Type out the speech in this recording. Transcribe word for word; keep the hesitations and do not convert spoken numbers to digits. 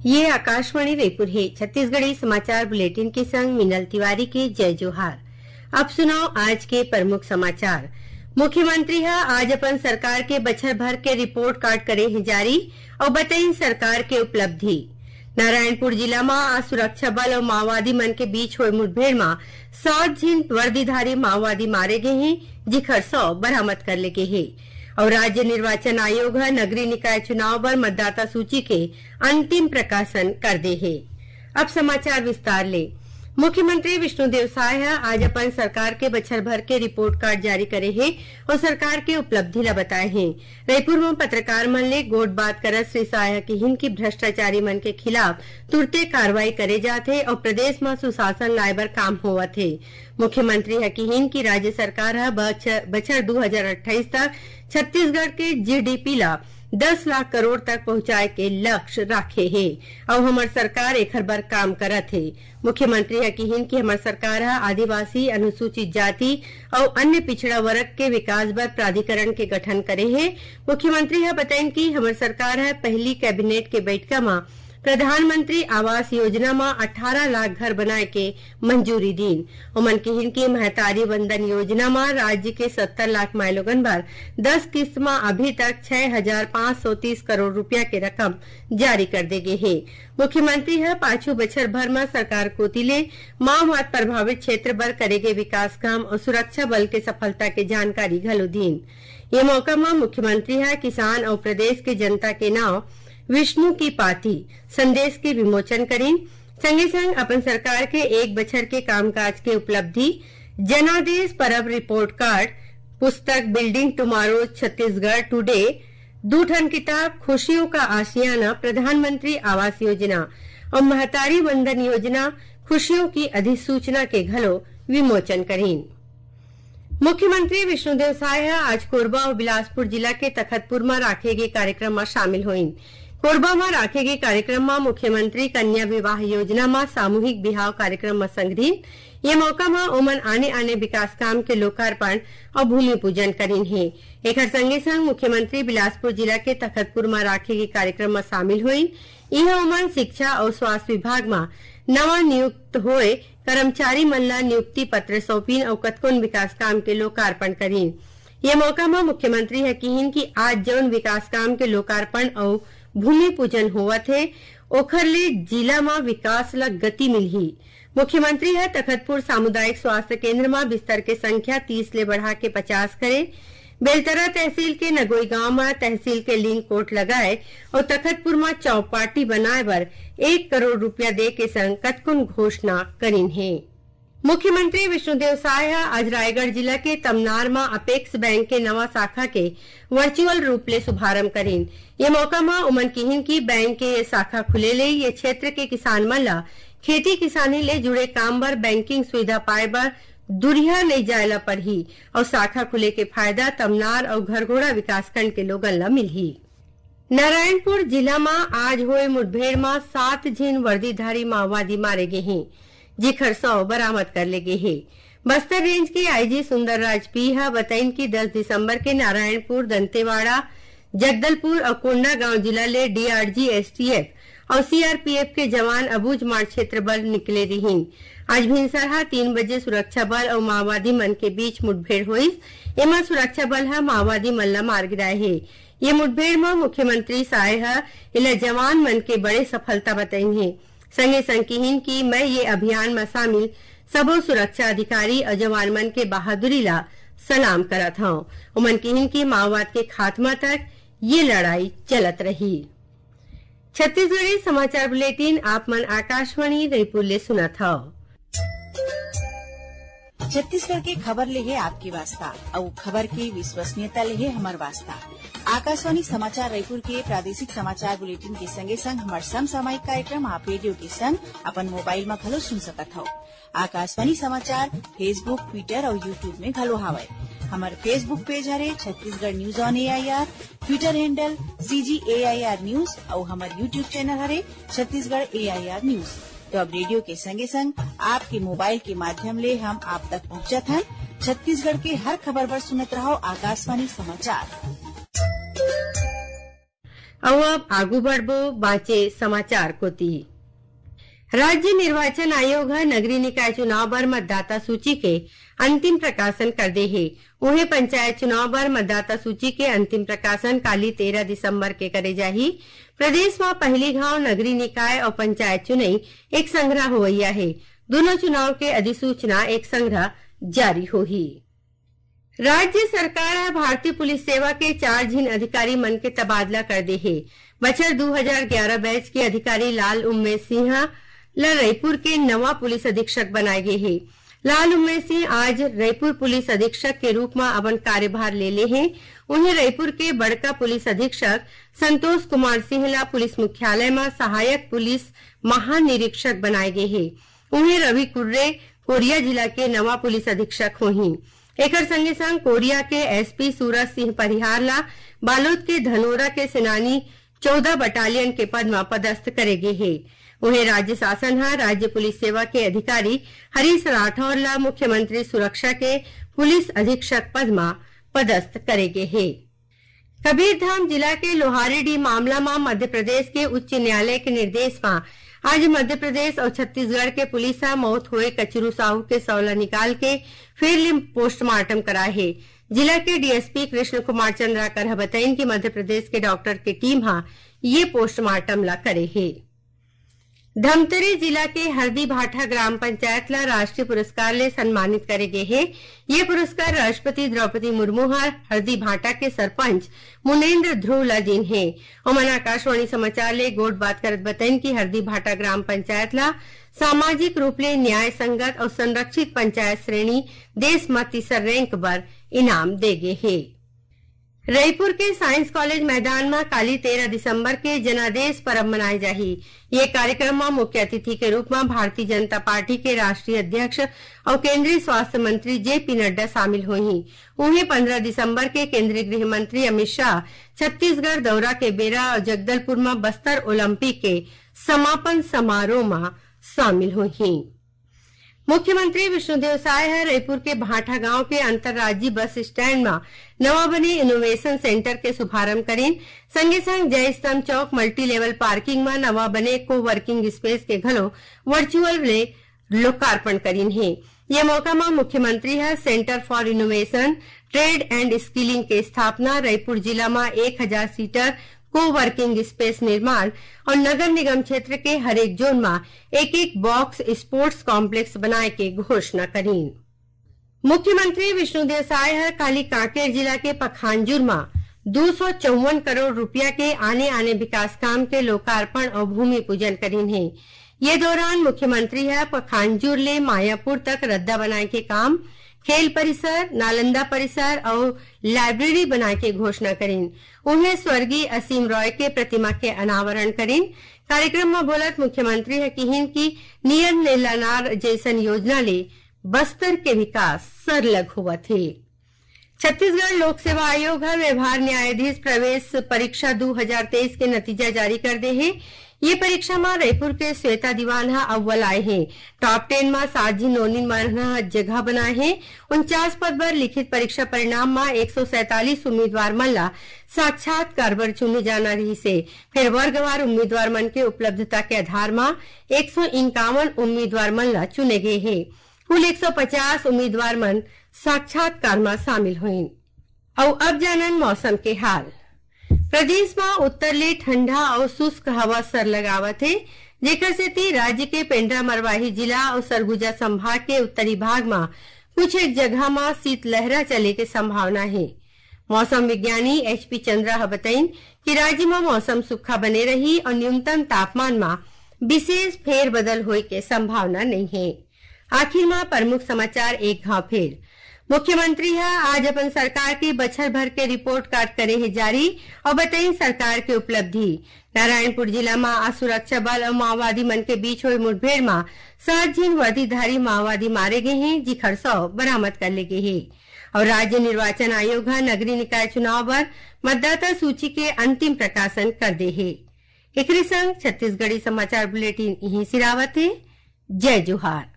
ये आकाशवाणी रायपुर है। छत्तीसगढ़ी समाचार बुलेटिन के संग मिनल तिवारी के जय जोहार। अब सुनाओ आज के प्रमुख समाचार। मुख्यमंत्री हा आज अपन सरकार के बछर भर के रिपोर्ट कार्ड करे हैं जारी और बताई सरकार के उपलब्धि। नारायणपुर जिला में आज सुरक्षा बल और माओवादी मन के बीच हुए मुठभेड़ में सौ झिन वर्दीधारी माओवादी मारे गए हैं, जिखर सौ बरामद कर ले गए हैं। और राज्य निर्वाचन आयोग नगरीय निकाय चुनाव पर मतदाता सूची के अंतिम प्रकाशन कर दे है। अब समाचार विस्तार ले। मुख्यमंत्री विष्णुदेव साय आज अपन सरकार के बछर भर के रिपोर्ट कार्ड जारी करे है और सरकार के उपलब्धि ला बताए हैं। रायपुर में पत्रकार मन ले गोट बात करत श्री साय की हिन की भ्रष्टाचारी मन के खिलाफ तुरते कार्रवाई करे जाथे और प्रदेश में सुशासन लाए बर काम होवत है। मुख्यमंत्री हकीहिन की राज्य सरकार बछर दो हजार अट्ठाईस तक छत्तीसगढ़ के जीडीपी ला दस लाख करोड़ तक पहुंचाए के लक्ष्य राखे है और हमार सरकार एखर बर काम करत है। मुख्यमंत्री हकीहिन की हमार सरकार आदिवासी, अनुसूचित जाति और अन्य पिछड़ा वर्ग के विकास बर प्राधिकरण के गठन करे है। मुख्यमंत्री बताइन की हमार सरकार है पहली कैबिनेट के बैठक में प्रधानमंत्री आवास योजना में अठारह लाख घर बनाए के मंजूरी दीन। उमन की की महतारी वंदन योजना में राज्य के सत्तर लाख माइलोगन भर दस किस्त में अभी तक छह हजार पाँच सौ तीस करोड़ रुपया के रकम जारी कर दे गए है। मुख्यमंत्री है पाछू बछर भर में सरकार कोतिले माओवाद प्रभावित क्षेत्र बर करेगे विकास काम और सुरक्षा बल के सफलता के जानकारी घलो दीन। ये मौका में मुख्यमंत्री है किसान और प्रदेश के जनता के नाव विष्णु की पाती संदेश के विमोचन करीन। संगे संग अपन सरकार के एक बछर के कामकाज के उपलब्धि, जनादेश परब रिपोर्ट कार्ड, पुस्तक बिल्डिंग टुमारो छत्तीसगढ़ टुडे, दूठन किताब खुशियों का आशियाना प्रधानमंत्री आवास योजना और महतारी वंदन योजना खुशियों की अधिसूचना के घलो विमोचन करीन। मुख्यमंत्री विष्णुदेव साय आज कोरबा और बिलासपुर जिला के तखतपुर में राखे गए कार्यक्रम में शामिल हुईन। कोरबा में राखे गए कार्यक्रम में मुख्यमंत्री कन्या विवाह योजना में सामूहिक बिहाव कार्यक्रम में संगरीन। ये मौका में ओमन आने आने विकास काम के लोकार्पण और भूमि पूजन करीन है। एक संगे संग मुख्यमंत्री बिलासपुर जिला के तखतपुर में राखे गए कार्यक्रम में शामिल हुई। यह ओमन शिक्षा और स्वास्थ्य विभाग में नवा नियुक्त हुए कर्मचारी मन ला नियुक्ति पत्र सौंपीन और कतकोन विकास काम के लोकार्पण करीन। ये मौका में मुख्यमंत्री हकीहिन की आज जौन विकास काम के लोकार्पण और भूमि पूजन हुआ थे ओखर ले जिला में विकास ला गति मिलही। मुख्यमंत्री है तखतपुर सामुदायिक स्वास्थ्य केंद्र में बिस्तर के संख्या तीस ले बढ़ा के पचास करे, बेलतरा तहसील के नगोई गांव में तहसील के लिंक कोट लगाए और तखतपुर में चौपाटी बनाए बर एक करोड़ रुपया दे के संग कतकुन घोषणा करीन है। मुख्यमंत्री विष्णुदेव साय आज रायगढ़ जिला के तमनार में अपेक्स बैंक के नवा शाखा के वर्चुअल रूप ले शुभारंभ करीन। ये मौका में उमन किहिन की बैंक के ये शाखा खुले ले ये क्षेत्र के किसान मन ला खेती किसानी ले जुड़े काम बर बैंकिंग सुविधा पाए बर दुरिया नहीं जायला पर ही और शाखा खुले के फायदा तमनार और घरघोड़ा विकासखंड के लोगन ला मिलही। नारायणपुर जिला में आज हुए मुठभेड़ में सात झिन वर्दीधारी माओवादी मारे गए हैं, जिखर सौ बरामद कर ले गए हैं। बस्तर रेंज के आईजी सुंदर राज पी बताइन की दस दिसंबर के नारायणपुर, दंतेवाड़ा, जगदलपुर और कोंडा गांव जिला ले डीआरजी, एसटीएफ और सीआरपीएफ के जवान अबूझ मार क्षेत्र बल निकले रहीन। आज भिनसरहा तीन बजे सुरक्षा बल और माओवादी मन के बीच मुठभेड़ हुई। एमा सुरक्षा बल हा माओवादी मन ला मार गिराए है। ये मुठभेड़ में मुख्यमंत्री साय इला जवान मन के बड़े सफलता बताई है। संगे संकीहिन की मैं ये अभियान में शामिल सबो सुरक्षा अधिकारी और जवान मन के बहादुरी ला सलाम करत हूँ। उमन किहिन की माओवाद के खात्मा तक ये लड़ाई चलत रही। छत्तीसगढ़ी समाचार बुलेटिन आप मन आकाशवाणी रायपुर ले सुनत हौ। छत्तीसगढ़ के खबर ले है आपकी वास्ता और खबर की विश्वसनीयता ले है हमार वास्ता। आकाशवाणी समाचार रायपुर के प्रादेशिक समाचार बुलेटिन के संगे संग हमार समसामयिक कार्यक्रम आप रेडियो के संग अपन मोबाइल में घलो सुन सकत हो। आकाशवाणी समाचार फेसबुक, ट्विटर और यूट्यूब में घलो हावय। हमार फेसबुक पेज हरे Chhattisgarh news on AIR, Twitter handle CG AIR news और हमार यूट्यूब चैनल हरे छत्तीसगढ़ एआईआर न्यूज। तो अब रेडियो के संगे संग आपके मोबाइल के माध्यम ले हम आप तक पहुंचत हन। छत्तीसगढ़ के हर खबर पर सुनत रहो आकाशवाणी समाचार। और अब आगू बढ़बो बाँचे समाचार कोती। राज्य निर्वाचन आयोग है नगरीय निकाय चुनाव बर मतदाता सूची के अंतिम प्रकाशन कर दे है। उन्हें पंचायत चुनाव बर मतदाता सूची के अंतिम प्रकाशन काली तेरह दिसंबर के करे जाही। प्रदेश में पहली घाव नगरीय निकाय और पंचायत चुनाव एक संग्रह होइया है। दोनों चुनाव के अधिसूचना एक संग्रह जारी होही। राज्य सरकार भारतीय पुलिस सेवा के चार झीन अधिकारी मन के तबादला कर दे है। बछर दो हज़ार ग्यारह बैच के अधिकारी लाल उम्मेद सिंह रायपुर के नवा पुलिस अधीक्षक बनाए गए हैं। लाल उम्मेद सिंह आज रायपुर पुलिस अधीक्षक के रूप में अपन कार्यभार ले ले हैं। उन्हें रायपुर के बड़का पुलिस अधीक्षक संतोष कुमार सिंहला पुलिस मुख्यालय में सहायक पुलिस महानिरीक्षक बनाए गए हैं। उन्हें रवि कुर्रे कोरिया जिला के नवा पुलिस अधीक्षक होही। एकर संगे संग कोरिया के एसपी सूरज सिंह परिहार ला बालोद के धनोरा के सेनानी चौदह बटालियन के पद में पदस्थ करे गए हैं। उन्हें राज्य शासन है राज्य पुलिस सेवा के अधिकारी हरीश राठौर ला मुख्यमंत्री सुरक्षा के पुलिस अधीक्षक पद में पदस्थ करेगे है। कबीरधाम जिला के लोहारीडीह मामला में मध्य प्रदेश के उच्च न्यायालय के निर्देश में आज मध्य प्रदेश और छत्तीसगढ़ के पुलिस मौत हुए कचरू साहू के सौला निकाल के फिर पोस्टमार्टम कराए है। जिला के डीएसपी कृष्ण कुमार चंद्राकर बताइन कि मध्य प्रदेश के डॉक्टर की टीम हा ये पोस्टमार्टम ला करे है। धमतरी जिला के हरदी भाठा ग्राम पंचायत ला राष्ट्रीय पुरस्कार ले सम्मानित करे गए है। ये पुरस्कार राष्ट्रपति द्रौपदी मुर्मू हरदी भाठा के सरपंच मुनेन्द्र ध्रुव ला दिन है। ओमन आकाशवाणी समाचार ले गोट बात करत बताइन कि हरदी भाठा ग्राम पंचायत ला सामाजिक रूप ले न्याय संगत और संरक्षित पंचायत श्रेणी देश में तीसर रैंक पर इनाम दे गए है। रायपुर के साइंस कॉलेज मैदान में काली तेरह दिसंबर के जनादेश पर्व मनाए जाही। ये कार्यक्रम में मुख्य अतिथि के रूप में भारतीय जनता पार्टी के राष्ट्रीय अध्यक्ष और केंद्रीय स्वास्थ्य मंत्री जे पी नड्डा शामिल हुई। उन्हें पंद्रह दिसंबर के केंद्रीय गृह मंत्री अमित शाह छत्तीसगढ़ दौरा के बेरा और जगदलपुर में बस्तर ओलंपिक के समापन समारोह में शामिल हुई। मुख्यमंत्री विष्णुदेव साय रायपुर के भाठा गांव के अंतर्राज्यीय बस स्टैंड में नवा बने इनोवेशन सेंटर के शुभारंभ करीन। संगे संग जय स्तंभ चौक मल्टी लेवल पार्किंग में नवा बने को वर्किंग स्पेस के घलो वर्चुअल ले लोकार्पण करीन है। ये मौका में मुख्यमंत्री है centre for innovation trade and skilling के स्थापना, रायपुर जिला में एक हजार सीटर को वर्किंग स्पेस निर्माण और नगर निगम क्षेत्र के हरेक जोन में एक एक बॉक्स स्पोर्ट्स कॉम्प्लेक्स बनाए के घोषणा करी। मुख्यमंत्री विष्णुदेव साय काली कांकेर जिला के पखांजूर में दो सौ चौवन करोड़ रुपया के आने आने विकास काम के लोकार्पण और भूमि पूजन करीन है। ये दौरान मुख्यमंत्री है पखांजूर ले मायापुर तक रद्दा बनाए के काम, खेल परिसर, नालंदा परिसर और लाइब्रेरी बनाए के घोषणा करीन। उन्हें स्वर्गीय असीम रॉय के प्रतिमा के अनावरण करीन। कार्यक्रम में बोलत मुख्यमंत्री है कि की नियम नीलानार जैसन योजना ले बस्तर के विकास सरलग हुआ थे। छत्तीसगढ़ लोक सेवा आयोग है व्यवहार न्यायाधीश प्रवेश परीक्षा दो हज़ार तेईस के नतीजा जारी कर दे है। ये परीक्षा में रायपुर के श्वेता दीवान अव्वल आए हैं। टॉप टेन में साजी नोनी मरना जगह बनाए हैं। उनचास पद पर लिखित परीक्षा परिणाम में एक सौ सैतालीस उम्मीदवार मन ला साक्षात्कार पर चुने जाना रही से फिर वर्गवार उम्मीदवार मन के उपलब्धता के आधार में एक सौ इक्यावन उम्मीदवार मन ला चुने गए हैं। कुल एक सौ पचास उम्मीदवार मन साक्षात्कार में शामिल हुए। और अब जानन मौसम के हाल। प्रदेश में उत्तरली ठंडा और शुष्क हवा सर लगावत है, जेकर से राज्य के पेंड्रा मरवाही जिला और सरगुजा संभाग के उत्तरी भाग में कुछ एक जगह में शीतलहरा चले के संभावना है। मौसम विज्ञानी एच पी चंद्रा बताइन कि राज्य में मौसम सूखा बने रही और न्यूनतम तापमान में विशेष फेर बदल होए के संभावना नहीं है। आखिर में प्रमुख समाचार एक घाव फेर। मुख्यमंत्री है आज अपन सरकार की बछर भर के रिपोर्ट कार्ड करे है जारी और बताई सरकार की उपलब्धि। नारायणपुर जिला में आज सुरक्षा बल और माओवादी मन के बीच हुई मुठभेड़ में सात जिन वर्दीधारी माओवादी मारे गए हैं, जिखर सौ बरामद कर ले गए हैं। और राज्य निर्वाचन आयोग नगरीय निकाय चुनाव पर मतदाता सूची के अंतिम प्रकाशन कर दे है। एकरे संग छत्तीसगढ़ी समाचार बुलेटिन यही सिरावत है। जय जोहार।